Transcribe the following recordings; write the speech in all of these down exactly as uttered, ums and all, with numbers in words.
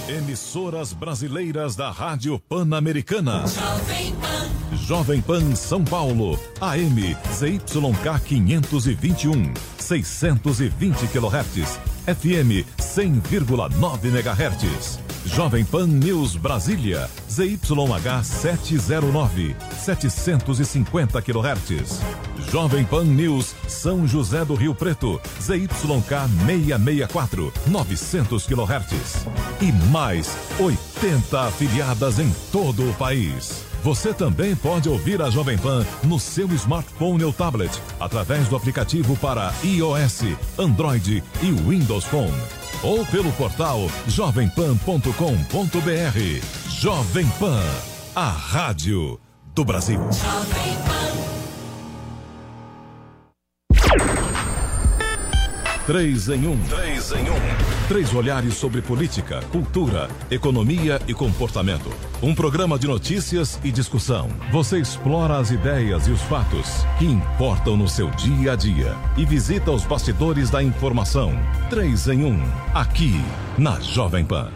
Emissoras brasileiras da Rádio Pan-Americana. Jovem Pan. Jovem Pan São Paulo, A M Z Y K quinhentos e vinte e um, seiscentos e vinte quilohertz, F M cem vírgula nove megahertz. Jovem Pan News Brasília, Z Y H setecentos e nove, setecentos e cinquenta quilohertz. Jovem Pan News São José do Rio Preto, Z Y K seiscentos e sessenta e quatro, novecentos quilohertz. E mais oitenta afiliadas em todo o país. Você também pode ouvir a Jovem Pan no seu smartphone ou tablet, através do aplicativo para iOS, Android e Windows Phone. Ou pelo portal jovem pan ponto com ponto b r. Jovem Pan, a rádio do Brasil. Jovem Pan. Três em um. Três em um. Três olhares sobre política, cultura, economia e comportamento. Um programa de notícias e discussão. Você explora as ideias e os fatos que importam no seu dia a dia e visita os bastidores da informação. Três em um, aqui na Jovem Pan.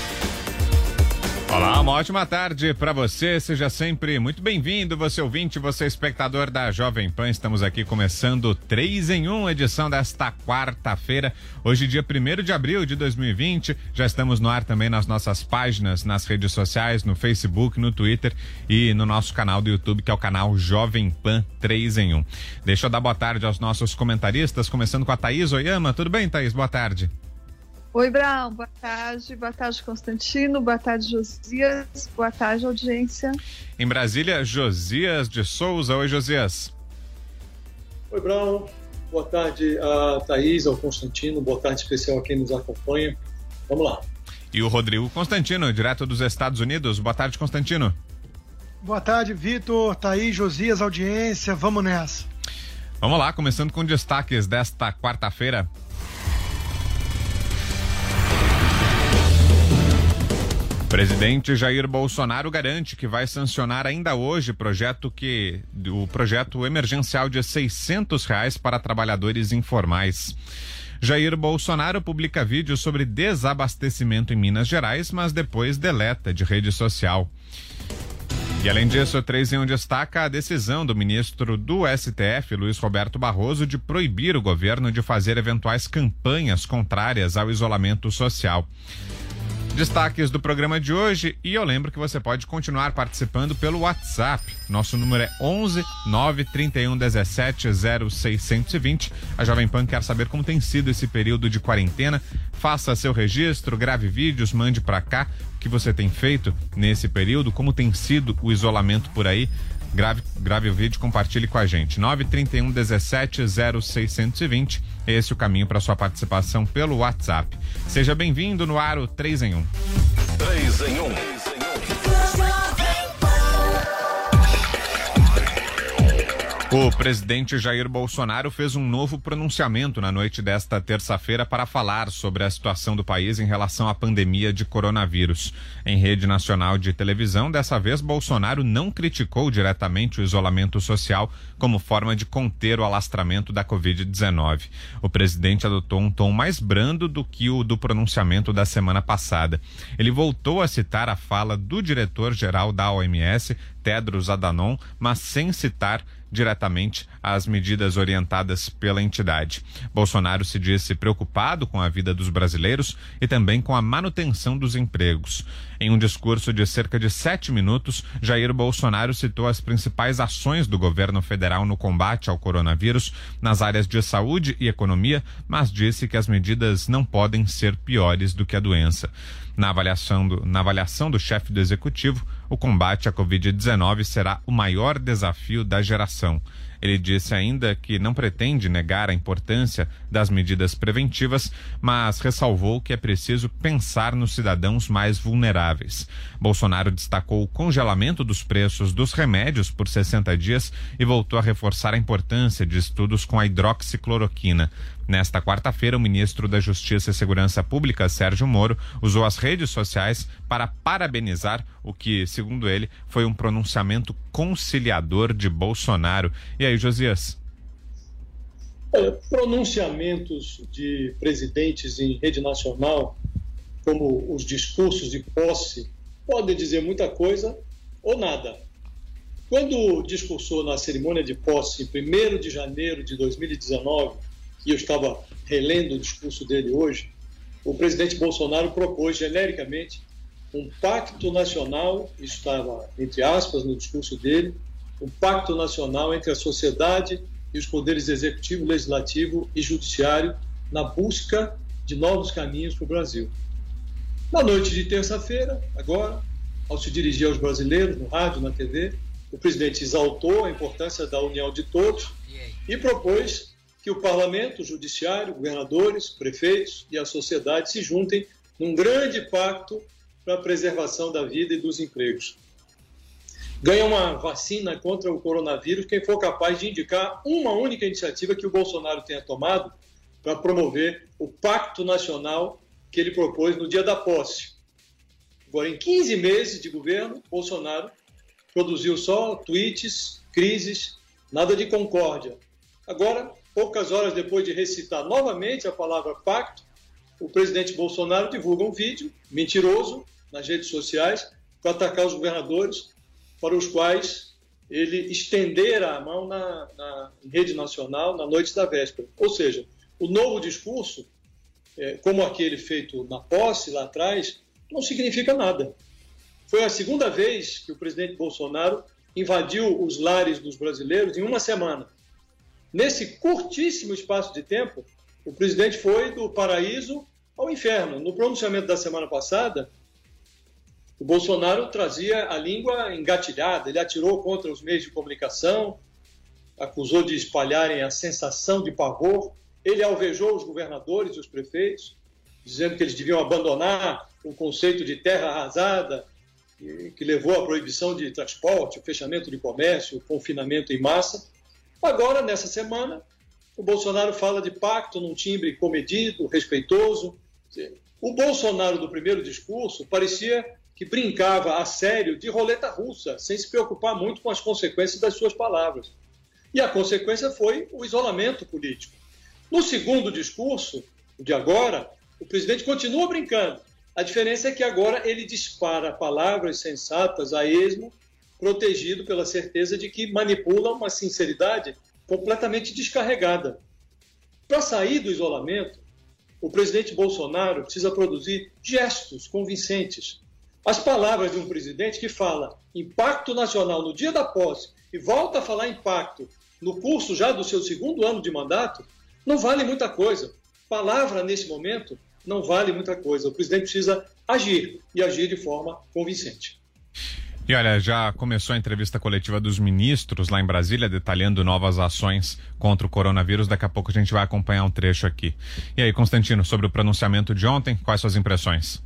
Olá, uma ótima tarde para você, seja sempre muito bem-vindo, você ouvinte, você espectador da Jovem Pan. Estamos aqui começando três em um, edição desta quarta-feira, hoje dia primeiro de abril de dois mil e vinte, já estamos no ar também nas nossas páginas, nas redes sociais, no Facebook, no Twitter e no nosso canal do YouTube, que é o canal Jovem Pan três em um. Deixa eu dar boa tarde aos nossos comentaristas, começando com a Thaís Oyama. Tudo bem, Thaís? Boa tarde. Oi, Brown, boa tarde, boa tarde, Constantino, boa tarde, Josias, boa tarde, audiência. Em Brasília, Josias de Souza. Oi, Josias. Oi, Brown, boa tarde a Thaís, ao Constantino, boa tarde especial a quem nos acompanha. Vamos lá. E o Rodrigo Constantino, direto dos Estados Unidos. Boa tarde, Constantino. Boa tarde, Vitor, Thaís, Josias, audiência, vamos nessa. Vamos lá, começando com destaques desta quarta-feira. Presidente Jair Bolsonaro garante que vai sancionar ainda hoje projeto que, o projeto emergencial de seiscentos reais para trabalhadores informais. Jair Bolsonaro publica vídeo sobre desabastecimento em Minas Gerais, mas depois deleta de rede social. E além disso, o três em um destaca a decisão do ministro do S T F, Luiz Roberto Barroso, de proibir o governo de fazer eventuais campanhas contrárias ao isolamento social. Destaques do programa de hoje, e eu lembro que você pode continuar participando pelo WhatsApp. Nosso número é onze nove trinta e um dezessete zero seiscentos e vinte. A Jovem Pan quer saber como tem sido esse período de quarentena. Faça seu registro, grave vídeos, mande para cá o que você tem feito nesse período, como tem sido o isolamento por aí. Grave, grave o vídeo, compartilhe com a gente. nove trinta e um dezessete zero seiscentos e vinte. Esse é o caminho para sua participação pelo WhatsApp. Seja bem-vindo no Aro três em um. três em um. O presidente Jair Bolsonaro fez um novo pronunciamento na noite desta terça-feira para falar sobre a situação do país em relação à pandemia de coronavírus. Em rede nacional de televisão, dessa vez Bolsonaro não criticou diretamente o isolamento social como forma de conter o alastramento da covid dezenove. O presidente adotou um tom mais brando do que o do pronunciamento da semana passada. Ele voltou a citar a fala do diretor-geral da O M S, Tedros Adhanom, mas sem citar diretamente as medidas orientadas pela entidade. Bolsonaro se disse preocupado com a vida dos brasileiros e também com a manutenção dos empregos. Em um discurso de cerca de sete minutos, Jair Bolsonaro citou as principais ações do governo federal no combate ao coronavírus nas áreas de saúde e economia, mas disse que as medidas não podem ser piores do que a doença. Na avaliação do, na avaliação do chefe do executivo, o combate à covid dezenove será o maior desafio da geração. Ele disse ainda que não pretende negar a importância das medidas preventivas, mas ressalvou que é preciso pensar nos cidadãos mais vulneráveis. Bolsonaro destacou o congelamento dos preços dos remédios por sessenta dias e voltou a reforçar a importância de estudos com a hidroxicloroquina. Nesta quarta-feira, o ministro da Justiça e Segurança Pública, Sérgio Moro, usou as redes sociais para parabenizar o que, segundo ele, foi um pronunciamento conciliador de Bolsonaro. E aí, Josias? Olha, pronunciamentos de presidentes em rede nacional como os discursos de posse podem dizer muita coisa ou nada. Quando discursou na cerimônia de posse em primeiro de janeiro de dois mil e dezenove, e eu estava relendo o discurso dele hoje, o presidente Bolsonaro propôs genericamente um pacto nacional, isso estava entre aspas no discurso dele, um pacto nacional entre a sociedade e os poderes executivo, legislativo e judiciário na busca de novos caminhos para o Brasil. Na noite de terça-feira, agora, ao se dirigir aos brasileiros, no rádio, na T V, o presidente exaltou a importância da união de todos e propôs que o parlamento, o judiciário, governadores, prefeitos e a sociedade se juntem num grande pacto para a preservação da vida e dos empregos. Ganha uma vacina contra o coronavírus quem for capaz de indicar uma única iniciativa que o Bolsonaro tenha tomado para promover o pacto nacional que ele propôs no dia da posse. Agora, em quinze meses de governo, Bolsonaro produziu só tweets, crises, nada de concórdia. Agora, poucas horas depois de recitar novamente a palavra pacto, o presidente Bolsonaro divulga um vídeo mentiroso nas redes sociais para atacar os governadores, para os quais ele estendera a mão na, na em rede nacional na noite da véspera. Ou seja, o novo discurso, é, como aquele feito na posse lá atrás, não significa nada. Foi a segunda vez que o presidente Bolsonaro invadiu os lares dos brasileiros em uma semana. Nesse curtíssimo espaço de tempo, o presidente foi do paraíso ao inferno. No pronunciamento da semana passada, o Bolsonaro trazia a língua engatilhada, ele atirou contra os meios de comunicação, acusou de espalharem a sensação de pavor, ele alvejou os governadores e os prefeitos, dizendo que eles deviam abandonar o conceito de terra arrasada, que levou à proibição de transporte, o fechamento de comércio, o confinamento em massa. Agora, nessa semana, o Bolsonaro fala de pacto num timbre comedido, respeitoso. O Bolsonaro do primeiro discurso parecia que brincava a sério de roleta russa, sem se preocupar muito com as consequências das suas palavras. E a consequência foi o isolamento político. No segundo discurso, o de agora, o presidente continua brincando. A diferença é que agora ele dispara palavras sensatas a esmo, protegido pela certeza de que manipula uma sinceridade completamente descarregada. Para sair do isolamento, o presidente Bolsonaro precisa produzir gestos convincentes. As palavras de um presidente que fala em pacto nacional no dia da posse e volta a falar em pacto no curso já do seu segundo ano de mandato, não vale muita coisa. Palavra, nesse momento, não vale muita coisa. O presidente precisa agir e agir de forma convincente. E olha, já começou a entrevista coletiva dos ministros lá em Brasília, detalhando novas ações contra o coronavírus. Daqui a pouco a gente vai acompanhar um trecho aqui. E aí, Constantino, sobre o pronunciamento de ontem, quais suas impressões?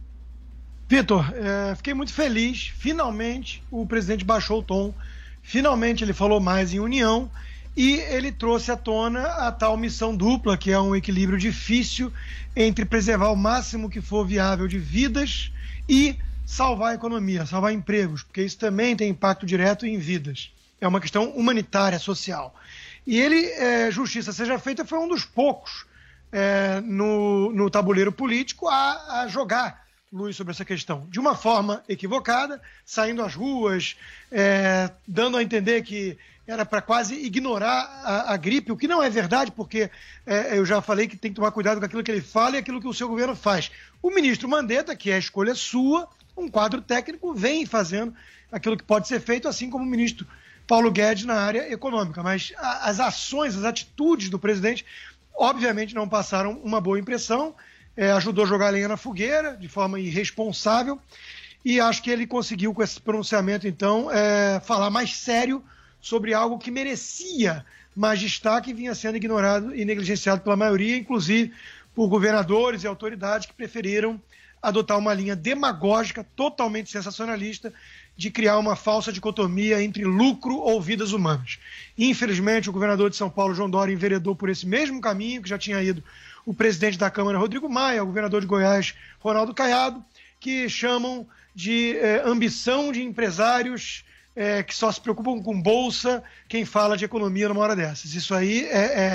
Vitor, é, fiquei muito feliz. Finalmente o presidente baixou o tom. Finalmente ele falou mais em união e ele trouxe à tona a tal missão dupla, que é um equilíbrio difícil entre preservar o máximo que for viável de vidas e salvar a economia, salvar empregos, porque isso também tem impacto direto em vidas. É uma questão humanitária, social. E ele, é, justiça seja feita, foi um dos poucos é, no, no tabuleiro político a, a jogar luz sobre essa questão. De uma forma equivocada, saindo às ruas, é, dando a entender que era para quase ignorar a, a gripe, o que não é verdade, porque é, eu já falei que tem que tomar cuidado com aquilo que ele fala e aquilo que o seu governo faz. O ministro Mandetta, que é a escolha sua, um quadro técnico, vem fazendo aquilo que pode ser feito, assim como o ministro Paulo Guedes na área econômica. Mas a, as ações, as atitudes do presidente, obviamente não passaram uma boa impressão, é, ajudou a jogar lenha na fogueira de forma irresponsável, e acho que ele conseguiu, com esse pronunciamento, então, é, falar mais sério sobre algo que merecia mais destaque e vinha sendo ignorado e negligenciado pela maioria, inclusive por governadores e autoridades que preferiram adotar uma linha demagógica, totalmente sensacionalista, de criar uma falsa dicotomia entre lucro ou vidas humanas. Infelizmente, o governador de São Paulo, João Dória, enveredou por esse mesmo caminho que já tinha ido o presidente da Câmara, Rodrigo Maia, o governador de Goiás, Ronaldo Caiado, que chamam de eh, ambição de empresários É, que só se preocupam com bolsa quem fala de economia numa hora dessas. Isso aí é, é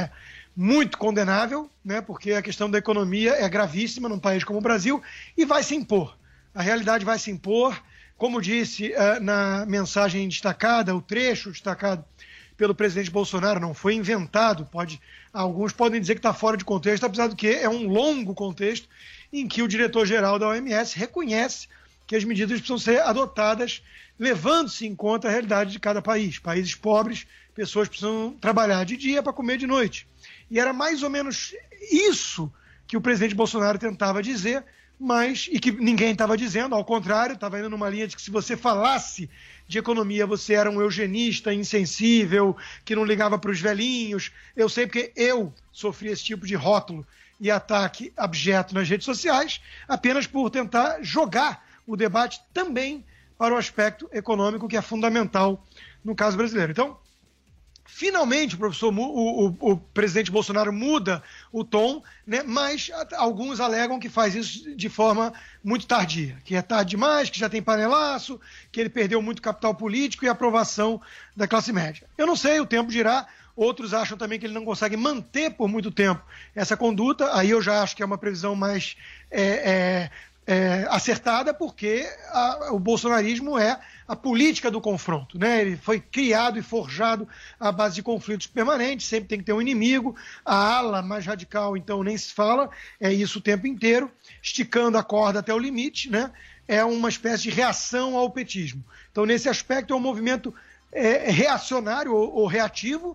muito condenável, né, porque a questão da economia é gravíssima num país como o Brasil e vai se impor. A realidade vai se impor. Como disse uh, na mensagem destacada, o trecho destacado pelo presidente Bolsonaro não foi inventado. Pode, alguns podem dizer que está fora de contexto, apesar do que é um longo contexto em que o diretor-geral da O M S reconhece que as medidas precisam ser adotadas levando-se em conta a realidade de cada país. Países pobres, pessoas precisam trabalhar de dia para comer de noite. E era mais ou menos isso que o presidente Bolsonaro tentava dizer, mas, e que ninguém estava dizendo, ao contrário, estava indo numa linha de que se você falasse de economia, você era um eugenista insensível, que não ligava para os velhinhos. Eu sei porque eu sofri esse tipo de rótulo e ataque abjeto nas redes sociais, apenas por tentar jogar o debate também para o aspecto econômico, que é fundamental no caso brasileiro. Então, finalmente, o professor, o, o, o presidente Bolsonaro muda o tom, né? Mas alguns alegam que faz isso de forma muito tardia, que é tarde demais, que já tem panelaço, que ele perdeu muito capital político e aprovação da classe média. Eu não sei, o tempo dirá. Outros acham também que ele não consegue manter por muito tempo essa conduta. Aí eu já acho que é uma previsão mais é, é, é, acertada, porque a, o bolsonarismo é a política do confronto, né? Ele foi criado e forjado à base de conflitos permanentes, sempre tem que ter um inimigo. A ala mais radical, então, nem se fala, é isso o tempo inteiro, esticando a corda até o limite, né? É uma espécie de reação ao petismo. Então, nesse aspecto, é um movimento é, reacionário ou, ou reativo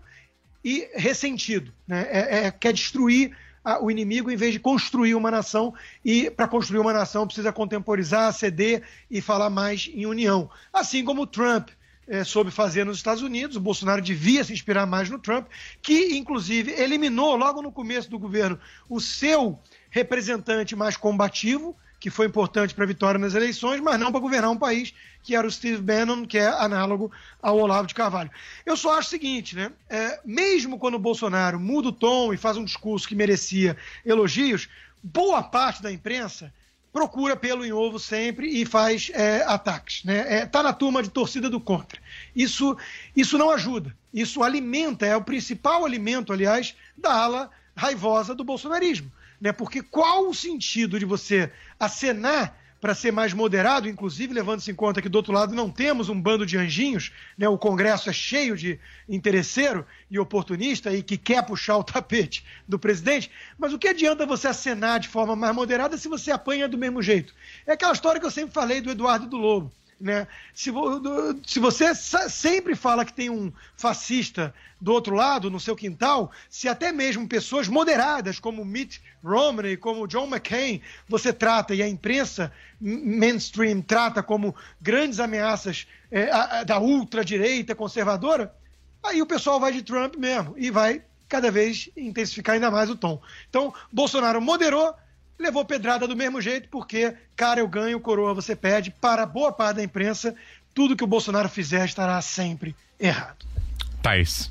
e ressentido, né? É, é, quer destruir a, o inimigo em vez de construir uma nação, e para construir uma nação precisa contemporizar, ceder e falar mais em união. Assim como o Trump é, soube fazer nos Estados Unidos, o Bolsonaro devia se inspirar mais no Trump, que inclusive eliminou logo no começo do governo o seu representante mais combativo, que foi importante para a vitória nas eleições, mas não para governar um país, que era o Steve Bannon, que é análogo ao Olavo de Carvalho. Eu só acho o seguinte, né? É, mesmo quando o Bolsonaro muda o tom e faz um discurso que merecia elogios, boa parte da imprensa procura pelo em ovo sempre e faz é, ataques, né? É, tá na turma de torcida do contra. Isso, isso não ajuda. Isso alimenta, é o principal alimento, aliás, da ala raivosa do bolsonarismo. Né? Porque qual o sentido de você acenar para ser mais moderado, inclusive levando-se em conta que do outro lado não temos um bando de anjinhos, né? O Congresso é cheio de interesseiro e oportunista e que quer puxar o tapete do presidente, mas o que adianta você acenar de forma mais moderada se você apanha do mesmo jeito? É aquela história que eu sempre falei do Eduardo e do Lobo. Né? Se, se você sempre fala que tem um fascista do outro lado, no seu quintal, se até mesmo pessoas moderadas como Mitt Romney, como John McCain, você trata, e a imprensa mainstream trata como grandes ameaças é, a, a, da ultradireita conservadora, aí o pessoal vai de Trump mesmo e vai cada vez intensificar ainda mais o tom. Então, Bolsonaro moderou, levou pedrada do mesmo jeito, porque, cara, eu ganho, coroa você perde. Para boa parte da imprensa, tudo que o Bolsonaro fizer estará sempre errado. Thaís.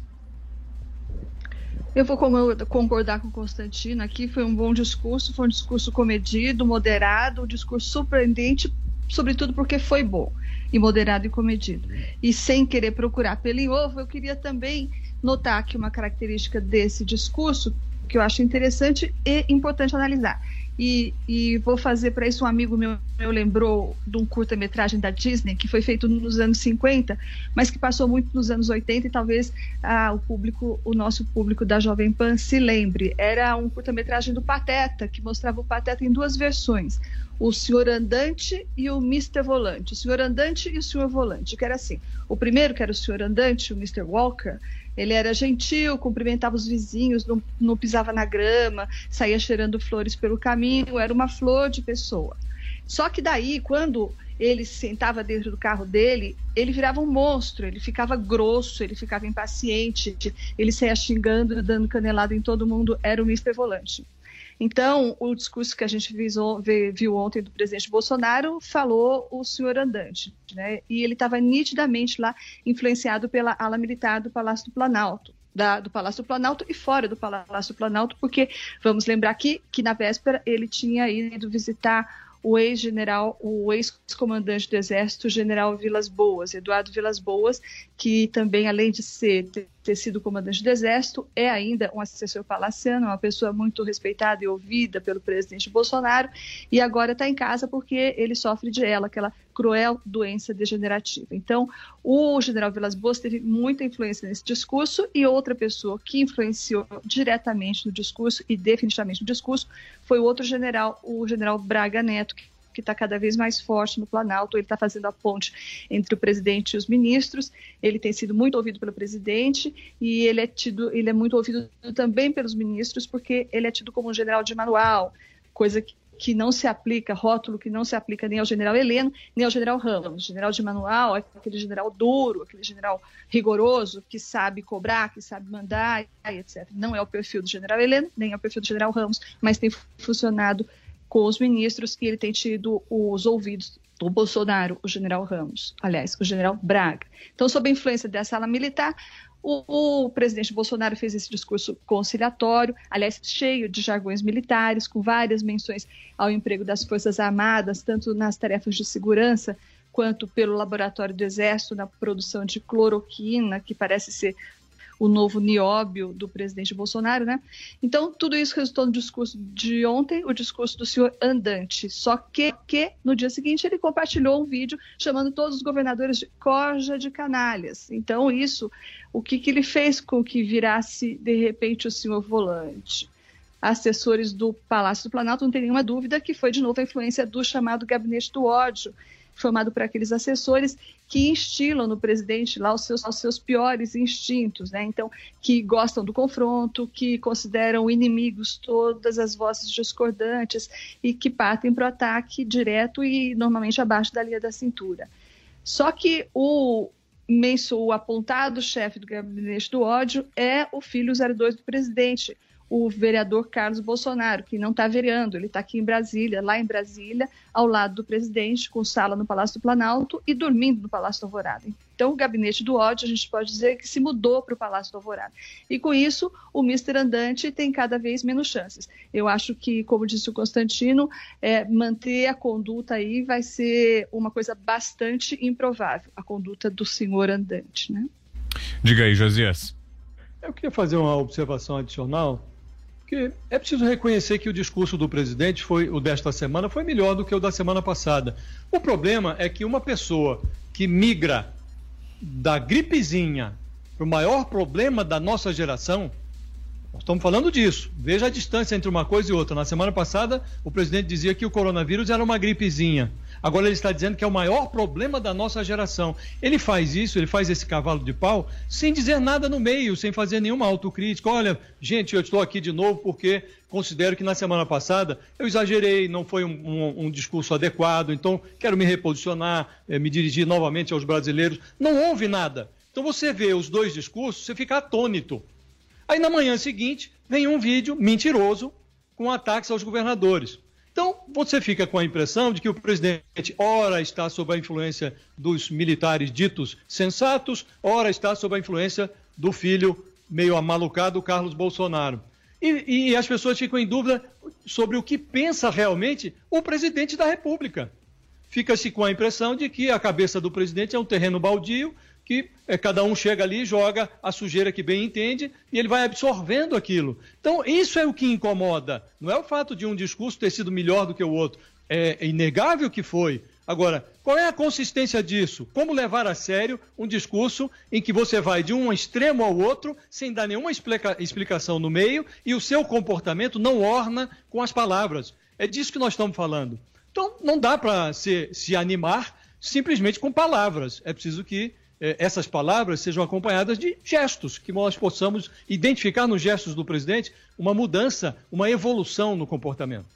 Eu vou concordar com o Constantino aqui, foi um bom discurso, foi um discurso comedido, moderado, um discurso surpreendente, sobretudo porque foi bom, e moderado e comedido. E sem querer procurar pelo em ovo, eu queria também notar aqui uma característica desse discurso que eu acho interessante e importante analisar. E, e vou fazer para isso, um amigo meu, meu lembrou de um curta-metragem da Disney que foi feito nos anos cinquenta, mas que passou muito nos anos oitenta, e talvez ah, o público, o nosso público da Jovem Pan se lembre. Era um curta-metragem do Pateta, que mostrava o Pateta em duas versões, o Senhor Andante e o mister Volante, o Senhor Andante e o Senhor Volante, que era assim: o primeiro, que era o Senhor Andante, o mister Walker, ele era gentil, cumprimentava os vizinhos, não, não pisava na grama, saía cheirando flores pelo caminho, era uma flor de pessoa. Só que daí, quando ele se sentava dentro do carro dele, ele virava um monstro, ele ficava grosso, ele ficava impaciente, ele saía xingando, dando canelada em todo mundo, era o mister Volante. Então, o discurso que a gente visou, viu ontem do presidente Bolsonaro falou o senhor Andante, né? E ele estava nitidamente lá influenciado pela ala militar do Palácio do Planalto, da, do Palácio do Planalto e fora do Palácio do Planalto, porque vamos lembrar aqui que na véspera ele tinha ido visitar o ex-general, o ex-comandante do Exército, o general Vilas Boas, Eduardo Vilas Boas, que também, além de ser, ter ter sido comandante do Exército, é ainda um assessor palaciano, uma pessoa muito respeitada e ouvida pelo presidente Bolsonaro, e agora está em casa porque ele sofre de ela, aquela cruel doença degenerativa. Então, o general Vilas Boas teve muita influência nesse discurso, e outra pessoa que influenciou diretamente no discurso e definitivamente no discurso foi o outro general, o general Braga Neto, que que está cada vez mais forte no Planalto. Ele está fazendo a ponte entre o presidente e os ministros. Ele tem sido muito ouvido pelo presidente e ele é tido, ele é muito ouvido também pelos ministros, porque ele é tido como um general de manual, coisa que, que não se aplica, rótulo que não se aplica nem ao general Heleno, nem ao general Ramos. O general de manual é aquele general duro, aquele general rigoroso, que sabe cobrar, que sabe mandar, etcétera. Não é o perfil do general Heleno, nem é o perfil do general Ramos, mas tem funcionado com os ministros, e ele tem tido os ouvidos do Bolsonaro, o general Ramos, aliás, o general Braga. Então, sob a influência dessa ala militar, o, o presidente Bolsonaro fez esse discurso conciliatório, aliás, cheio de jargões militares, com várias menções ao emprego das Forças Armadas, tanto nas tarefas de segurança, quanto pelo laboratório do Exército, na produção de cloroquina, que parece ser o novo nióbio do presidente Bolsonaro, né? Então, tudo isso resultou no discurso de ontem, o discurso do senhor andante. Só que, que no dia seguinte, ele compartilhou um vídeo chamando todos os governadores de corja de canalhas. Então, isso, o que, que ele fez com que virasse, de repente, o senhor volante? Assessores do Palácio do Planalto, não tem nenhuma dúvida que foi, de novo, a influência do chamado Gabinete do Ódio, formado por aqueles assessores que instilam no presidente lá os seus, os seus piores instintos, né? Então, que gostam do confronto, que consideram inimigos todas as vozes discordantes e que partem para o ataque direto e normalmente abaixo da linha da cintura. Só que o, o apontado chefe do Gabinete do Ódio é o filho zero dois do presidente, o vereador Carlos Bolsonaro, que não está vereando, ele está aqui em Brasília, lá em Brasília, ao lado do presidente, com sala no Palácio do Planalto e dormindo no Palácio do Alvorada. Então, o Gabinete do Ódio, a gente pode dizer que se mudou para o Palácio do Alvorada. E, com isso, o mister Andante tem cada vez menos chances. Eu acho que, como disse o Constantino, é, manter a conduta aí vai ser uma coisa bastante improvável, a conduta do senhor Andante, né? Diga aí, Josias. Eu queria fazer uma observação adicional, porque é preciso reconhecer que o discurso do presidente, foi o desta semana, foi melhor do que o da semana passada. O problema é que uma pessoa que migra da gripezinha para o maior problema da nossa geração, nós estamos falando disso. Veja a distância entre uma coisa e outra. Na semana passada, o presidente dizia que o coronavírus era uma gripezinha. Agora ele está dizendo que é o maior problema da nossa geração. Ele faz isso, ele faz esse cavalo de pau, sem dizer nada no meio, sem fazer nenhuma autocrítica. Olha, gente, eu estou aqui de novo porque considero que na semana passada eu exagerei, não foi um, um, um discurso adequado, então quero me reposicionar, eh, me dirigir novamente aos brasileiros. Não houve nada. Então você vê os dois discursos, você fica atônito. Aí na manhã seguinte, vem um vídeo mentiroso com ataques aos governadores. Então, você fica com a impressão de que o presidente, ora está sob a influência dos militares ditos sensatos, ora está sob a influência do filho meio amalucado, Carlos Bolsonaro. E, e as pessoas ficam em dúvida sobre o que pensa realmente o presidente da República. Fica-se com a impressão de que a cabeça do presidente é um terreno baldio, que é, cada um chega ali e joga a sujeira que bem entende e ele vai absorvendo aquilo. Então, isso é o que incomoda. Não é o fato de um discurso ter sido melhor do que o outro. É, é inegável que foi. Agora, qual é a consistência disso? Como levar a sério um discurso em que você vai de um extremo ao outro sem dar nenhuma explica- explicação no meio e o seu comportamento não orna com as palavras? É disso que nós estamos falando. Então, não dá para se, se animar simplesmente com palavras. É preciso que essas palavras sejam acompanhadas de gestos, que nós possamos identificar nos gestos do presidente uma mudança, uma evolução no comportamento.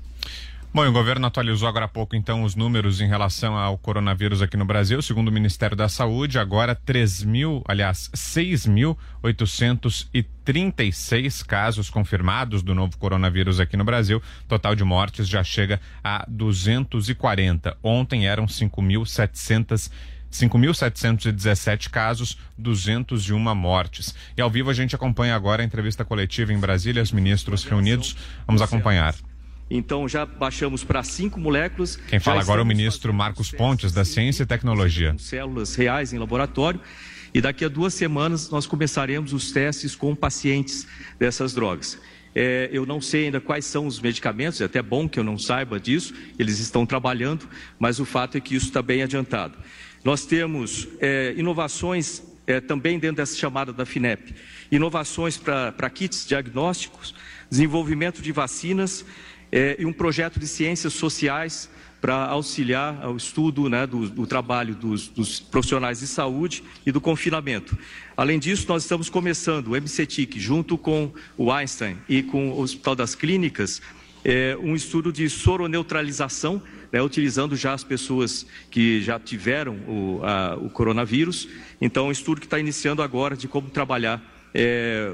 Bom, o governo atualizou agora há pouco, então, os números em relação ao coronavírus aqui no Brasil. Segundo o Ministério da Saúde, agora três mil, aliás, seis mil oitocentos e trinta e seis casos confirmados do novo coronavírus aqui no Brasil. Total de mortes já chega a duzentos e quarenta. Ontem eram cinco mil setecentos cinco mil setecentos e dezessete casos, duzentas e uma mortes. E ao vivo a gente acompanha agora a entrevista coletiva em Brasília, os ministros reunidos. Vamos acompanhar. Então já baixamos para cinco moléculas. Quem fala agora é o ministro Marcos Pontes, da Ciência e Tecnologia. Células reais em laboratório. E daqui a duas semanas nós começaremos os testes com pacientes dessas drogas. É, eu não sei ainda quais são os medicamentos, é até bom que eu não saiba disso, eles estão trabalhando, mas o fato é que isso está bem adiantado. Nós temos é, inovações é, também dentro dessa chamada da FINEP, inovações para kits diagnósticos, desenvolvimento de vacinas é, e um projeto de ciências sociais para auxiliar ao estudo, né, do, do trabalho dos, dos profissionais de saúde e do confinamento. Além disso, nós estamos começando o M C T I C, junto com o Einstein e com o Hospital das Clínicas, é, um estudo de soroneutralização, né, utilizando já as pessoas que já tiveram o, a, o coronavírus. Então, um estudo que está iniciando agora de como trabalhar é,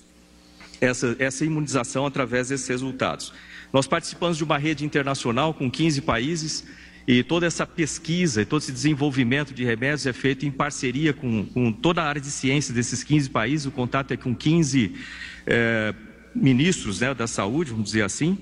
essa, essa imunização através desses resultados. Nós participamos de uma rede internacional com quinze países e toda essa pesquisa e todo esse desenvolvimento de remédios é feito em parceria com, com toda a área de ciência desses quinze países. O contato é com quinze é, ministros, né, da saúde, vamos dizer assim.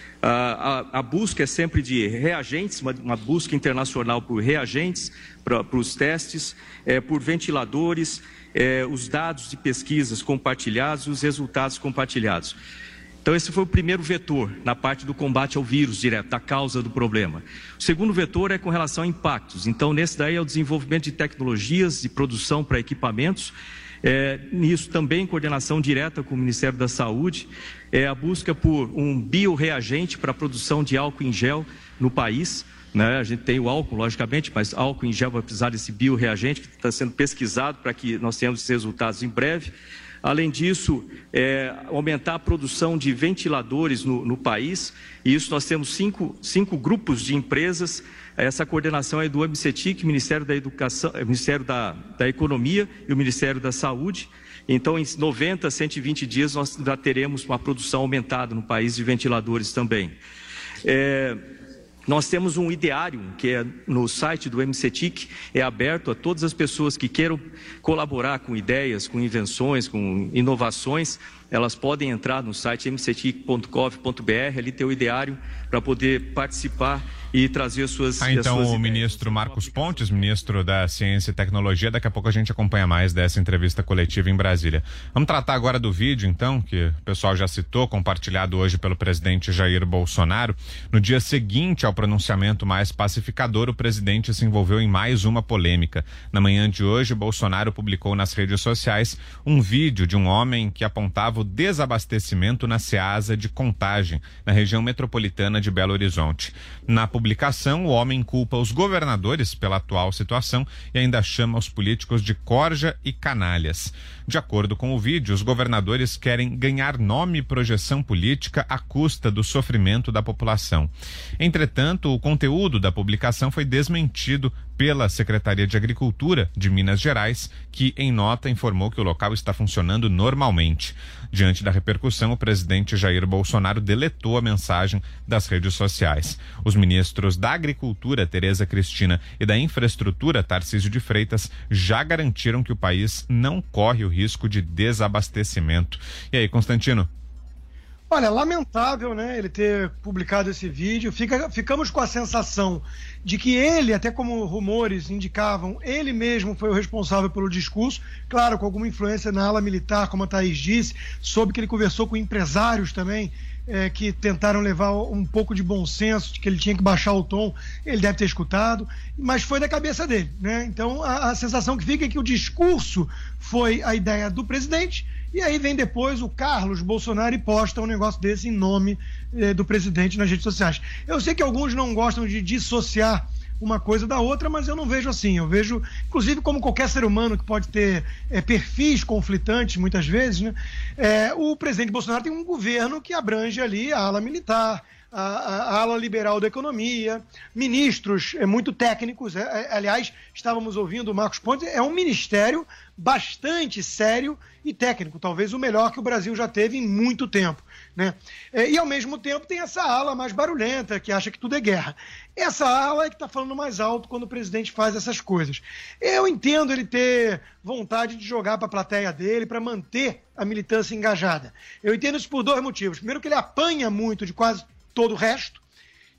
A, a, a busca é sempre de reagentes, uma, uma busca internacional por reagentes para os testes, é, por ventiladores, é, os dados de pesquisas compartilhados e os resultados compartilhados. Então, esse foi o primeiro vetor na parte do combate ao vírus direto, da causa do problema. O segundo vetor é com relação a impactos. Então, nesse daí é o desenvolvimento de tecnologias de produção para equipamentos. É, nisso também em coordenação direta com o Ministério da Saúde. É a busca por um bioreagente para a produção de álcool em gel no país. Né? A gente tem o álcool, logicamente, mas álcool em gel vai precisar desse bioreagente que está sendo pesquisado para que nós tenhamos esses resultados em breve. Além disso, é, aumentar a produção de ventiladores no, no país, e isso nós temos cinco, cinco grupos de empresas. Essa coordenação é do M C T I C, Ministério da Educação, Ministério da, da Economia e o Ministério da Saúde. Então, em noventa, cento e vinte dias, nós já teremos uma produção aumentada no país de ventiladores também. É, Nós temos um ideário que é no site do M C T I C, é aberto a todas as pessoas que queiram colaborar com ideias, com invenções, com inovações. Elas podem entrar no site m c t i c ponto gov ponto b r, ali tem o ideário para poder participar e trazer as suas, ah, então, as suas o ministro Marcos Pontes, ministro da Ciência e Tecnologia, daqui a pouco a gente acompanha mais dessa entrevista coletiva em Brasília. Vamos tratar agora do vídeo, então, que o pessoal já citou, compartilhado hoje pelo presidente Jair Bolsonaro. No dia seguinte ao pronunciamento mais pacificador, o presidente se envolveu em mais uma polêmica. Na manhã de hoje, Bolsonaro publicou nas redes sociais um vídeo de um homem que apontava o desabastecimento na Ceasa de Contagem, na região metropolitana de Belo Horizonte. Na publicação, o homem culpa os governadores pela atual situação e ainda chama os políticos de corja e canalhas. De acordo com o vídeo, os governadores querem ganhar nome e projeção política à custa do sofrimento da população. Entretanto, o conteúdo da publicação foi desmentido pela Secretaria de Agricultura de Minas Gerais, que em nota informou que o local está funcionando normalmente. Diante da repercussão, o presidente Jair Bolsonaro deletou a mensagem das redes sociais. Os ministros da Agricultura, Tereza Cristina, e da Infraestrutura, Tarcísio de Freitas, já garantiram que o país não corre o risco de desabastecimento. E aí, Constantino? Olha, lamentável, né, ele ter publicado esse vídeo. Fica, ficamos com a sensação de que ele, até como rumores indicavam, ele mesmo foi o responsável pelo discurso, claro, com alguma influência na ala militar, como a Thaís disse, soube que ele conversou com empresários também, é, que tentaram levar um pouco de bom senso, de que ele tinha que baixar o tom, ele deve ter escutado, mas foi da cabeça dele, né? Então a, a sensação que fica é que o discurso foi a ideia do presidente, e aí vem depois o Carlos Bolsonaro e posta um negócio desse em nome eh, do presidente nas redes sociais. Eu sei que alguns não gostam de dissociar uma coisa da outra, mas eu não vejo assim. Eu vejo, inclusive, como qualquer ser humano que pode ter é, perfis conflitantes, muitas vezes, né? É, o presidente Bolsonaro tem um governo que abrange ali a ala militar, a, a, a ala liberal da economia, ministros é, muito técnicos. É, é, aliás, estávamos ouvindo o Marcos Pontes, é um ministério bastante sério e técnico, talvez o melhor que o Brasil já teve em muito tempo, né? É, e ao mesmo tempo tem essa ala mais barulhenta, que acha que tudo é guerra. Essa ala é que está falando mais alto quando o presidente faz essas coisas. Eu entendo ele ter vontade de jogar para a plateia dele, para manter a militância engajada. Eu entendo isso por dois motivos. Primeiro, que ele apanha muito de quase todo o resto,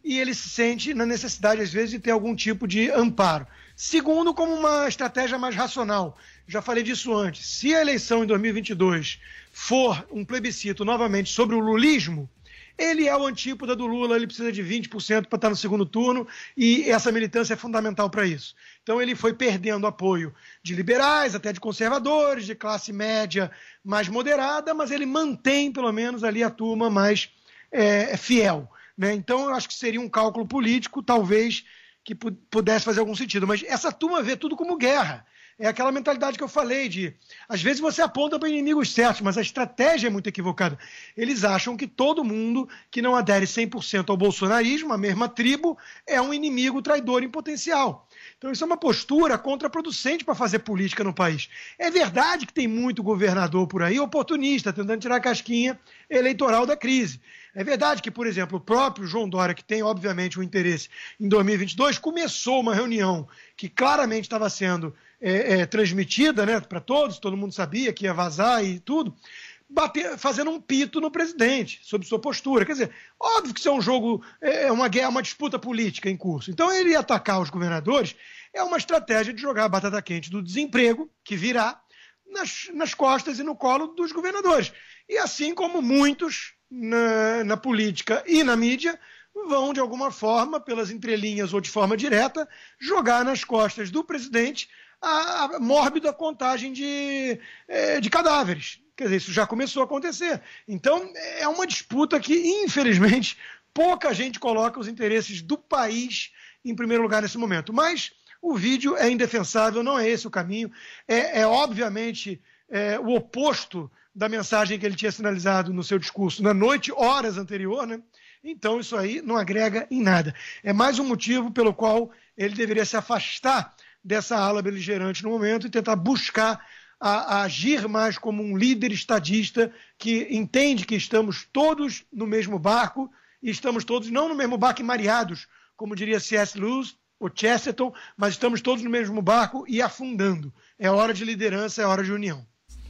e ele se sente na necessidade, às vezes, de ter algum tipo de amparo. Segundo, como uma estratégia mais racional. Já falei disso antes. Se a eleição em dois mil e vinte e dois for um plebiscito novamente sobre o lulismo, ele é o antípoda do Lula, ele precisa de vinte por cento para estar no segundo turno e essa militância é fundamental para isso. Então ele foi perdendo apoio de liberais, até de conservadores, de classe média mais moderada, mas ele mantém pelo menos ali a turma mais é, fiel, né? Então eu acho que seria um cálculo político, talvez, que pudesse fazer algum sentido. Mas essa turma vê tudo como guerra. É aquela mentalidade que eu falei de, às vezes você aponta para inimigos certos, mas a estratégia é muito equivocada. Eles acham que todo mundo que não adere cem por cento ao bolsonarismo, a mesma tribo, é um inimigo traidor em potencial. Então isso é uma postura contraproducente para fazer política no país. É verdade que tem muito governador por aí oportunista, tentando tirar a casquinha eleitoral da crise. É verdade que, por exemplo, o próprio João Dória, que tem, obviamente, um interesse em dois mil e vinte e dois, começou uma reunião que claramente estava sendo é, é, transmitida, né, para todos, todo mundo sabia que ia vazar e tudo, bater, fazendo um pito no presidente, sobre sua postura. Quer dizer, óbvio que isso é um jogo, é uma guerra, uma disputa política em curso. Então, ele atacar os governadores é uma estratégia de jogar a batata quente do desemprego, que virá, nas, nas costas e no colo dos governadores. E assim como muitos na, na política e na mídia vão, de alguma forma, pelas entrelinhas ou de forma direta, jogar nas costas do presidente a, a mórbida contagem de, é, de cadáveres. Quer dizer, isso já começou a acontecer. Então, é uma disputa que, infelizmente, pouca gente coloca os interesses do país em primeiro lugar nesse momento. Mas o vídeo é indefensável, não é esse o caminho. É, é obviamente, é, o oposto da mensagem que ele tinha sinalizado no seu discurso na noite, horas anterior, né? Então, isso aí não agrega em nada. É mais um motivo pelo qual ele deveria se afastar dessa ala beligerante no momento e tentar buscar a, a agir mais como um líder estadista que entende que estamos todos no mesmo barco e estamos todos não no mesmo barco e mareados, como diria C S Lewis ou Chesterton, mas estamos todos no mesmo barco e afundando. É hora de liderança, é hora de união.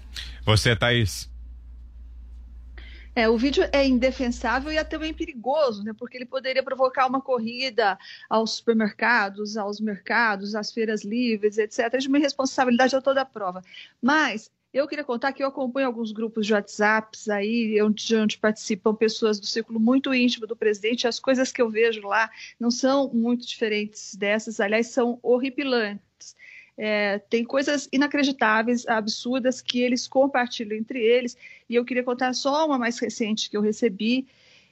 Você, Thaís? É, o vídeo é indefensável e é também perigoso, né? Porque ele poderia provocar uma corrida aos supermercados, aos mercados, às feiras livres, etcétera. De uma irresponsabilidade a toda a prova. Mas eu queria contar que eu acompanho alguns grupos de WhatsApps aí, onde, onde participam pessoas do círculo muito íntimo do presidente. As coisas que eu vejo lá não são muito diferentes dessas, aliás, são horripilantes. É, tem coisas inacreditáveis, absurdas, que eles compartilham entre eles, e eu queria contar só uma mais recente que eu recebi,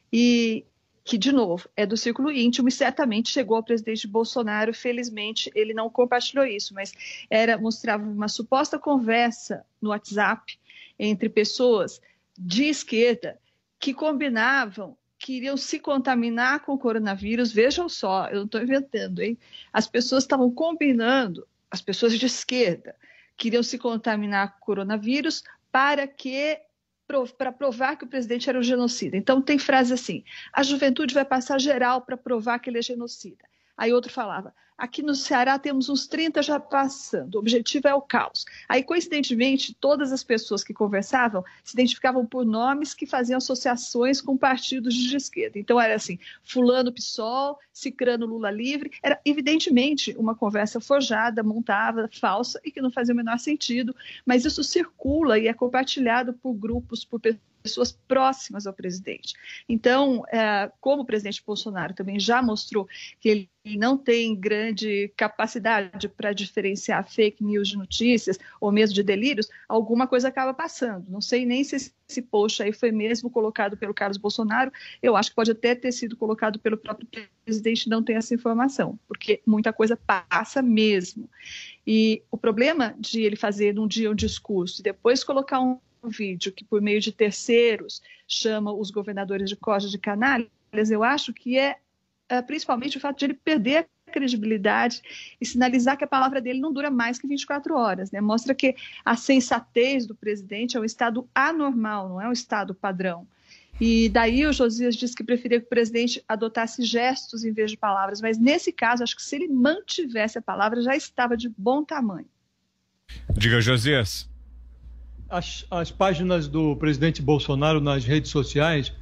e que, de novo, é do círculo íntimo e certamente chegou ao presidente Bolsonaro. Felizmente, ele não compartilhou isso, mas era, mostrava uma suposta conversa no WhatsApp entre pessoas de esquerda que combinavam que iriam se contaminar com o coronavírus. Vejam só, eu não estou inventando, hein? As pessoas estavam combinando, as pessoas de esquerda queriam se contaminar com o coronavírus para que para provar que o presidente era um genocida. Então tem frase assim: a juventude vai passar geral para provar que ele é genocida. Aí outro falava: aqui no Ceará temos uns trinta já passando, o objetivo é o caos. Aí, coincidentemente, todas as pessoas que conversavam se identificavam por nomes que faziam associações com partidos de esquerda. Então era assim: fulano PSOL, cicrano Lula livre. Era evidentemente uma conversa forjada, montada, falsa e que não fazia o menor sentido, mas isso circula e é compartilhado por grupos, por pessoas pessoas próximas ao presidente. Então, é, como o presidente Bolsonaro também já mostrou que ele não tem grande capacidade para diferenciar fake news de notícias ou mesmo de delírios, alguma coisa acaba passando. Não sei nem se esse post aí foi mesmo colocado pelo Carlos Bolsonaro. Eu acho que pode até ter sido colocado pelo próprio presidente, não tem essa informação, porque muita coisa passa mesmo. E o problema de ele fazer num dia um discurso e depois colocar um um vídeo que, por meio de terceiros, chama os governadores de costa de canalhas, eu acho que é, é principalmente o fato de ele perder a credibilidade e sinalizar que a palavra dele não dura mais que vinte e quatro horas, né? Mostra que a sensatez do presidente é um estado anormal, não é um estado padrão. E daí o Josias disse que preferia que o presidente adotasse gestos em vez de palavras, mas nesse caso, acho que se ele mantivesse a palavra, já estava de bom tamanho. Diga, Josias. As, as páginas do presidente Bolsonaro nas redes sociais